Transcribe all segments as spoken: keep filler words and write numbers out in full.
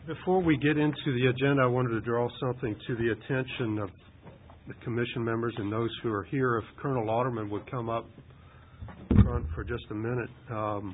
Before we get into the agenda, I wanted to draw something to the attention of the commission members and those who are here. If Colonel Lauderman would come up front for just a minute. Um,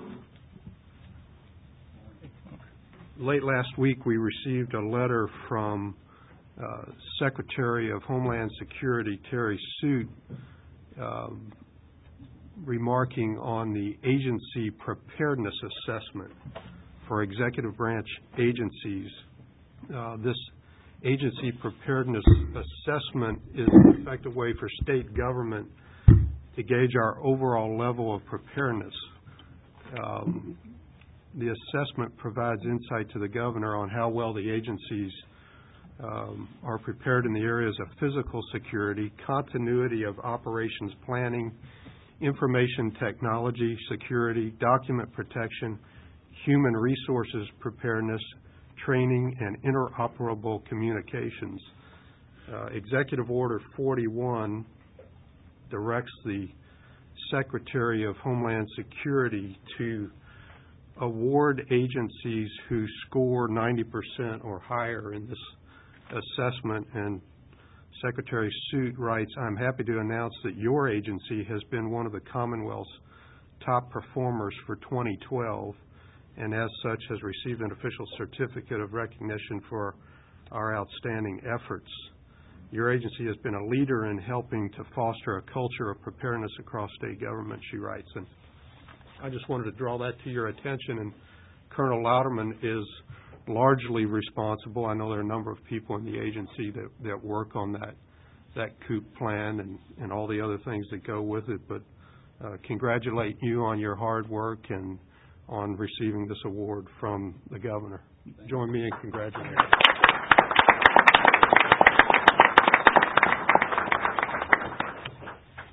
late last week, we received a letter from uh, Secretary of Homeland Security Terry Suit um, remarking on the agency preparedness assessment for executive branch agencies. Uh, this agency preparedness assessment is an effective way for state government to gauge our overall level of preparedness. Um, the assessment provides insight to the governor on how well the agencies um, are prepared in the areas of physical security, continuity of operations planning, information technology security, document protection, human resources preparedness, training, and interoperable communications. Uh, Executive Order forty-one directs the Secretary of Homeland Security to award agencies who score ninety percent or higher in this assessment. And Secretary Suit writes, "I'm happy to announce that your agency has been one of the Commonwealth's top performers for twenty twelve, and as such has received an official certificate of recognition for our outstanding efforts. Your agency has been a leader in helping to foster a culture of preparedness across state government," she writes. And I just wanted to draw that to your attention. And Colonel Lauderman is largely responsible. I know there are a number of people in the agency that, that work on that that COOP plan and, and all the other things that go with it. But uh, congratulate you on your hard work and on receiving this award from the governor. Join me in congratulating you.